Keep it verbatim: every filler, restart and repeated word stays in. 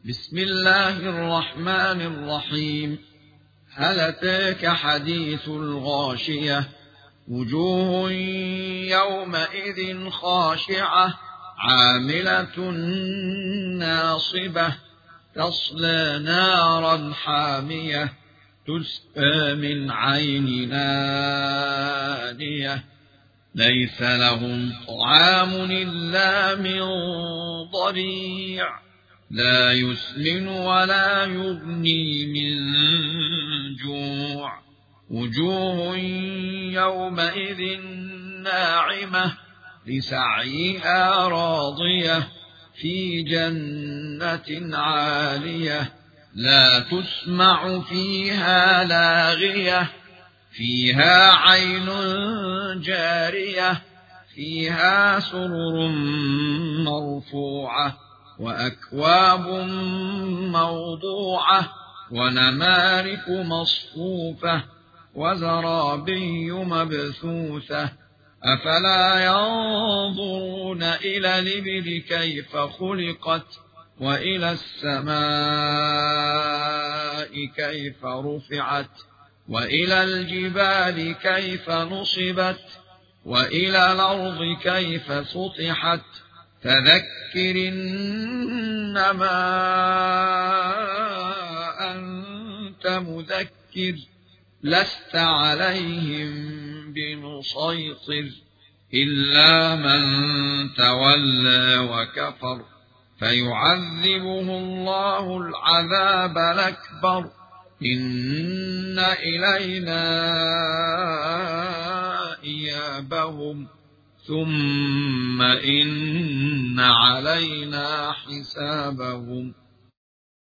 بسم الله الرحمن الرحيم. هل أتاك حديث الغاشية؟ وجوه يومئذ خاشعة عاملة ناصبة تصلى نارا حامية تسقى من عين آنية ليس لهم طعام إلا من ضريع لا يسمن ولا يغني من جوع. وجوه يومئذ ناعمة لسعيها راضية في جنة عالية لا تسمع فيها لاغية فيها عين جارية فيها سرر مرفوعة وأكواب موضوعة ونمارق مصفوفة وزرابي مبثوثة. أفلا ينظرون إلى الإبل كيف خلقت وإلى السماء كيف رفعت وإلى الجبال كيف نصبت وإلى الأرض كيف سطحت. فذكر إنما أنت مذكر لست عليهم بمسيطر إلا من تولى وكفر فيعذبه الله العذاب الأكبر. إن إلينا إيابهم ثم إن علينا حسابهم.